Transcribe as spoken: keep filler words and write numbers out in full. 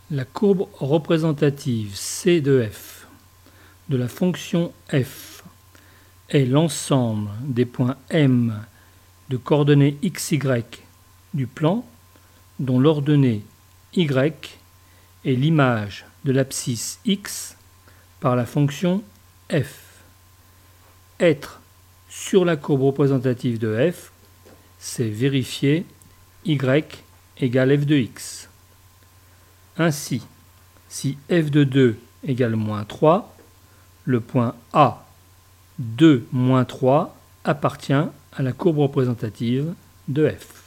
La courbe représentative C de f de la fonction f est l'ensemble des points M de coordonnées x, y du plan dont l'ordonnée y est l'image de l'abscisse x par la fonction f. Être sur la courbe représentative de f, c'est vérifier y égale f de x. Ainsi, si f de deux égale moins trois, le point A deux moins trois appartient à la courbe représentative de f.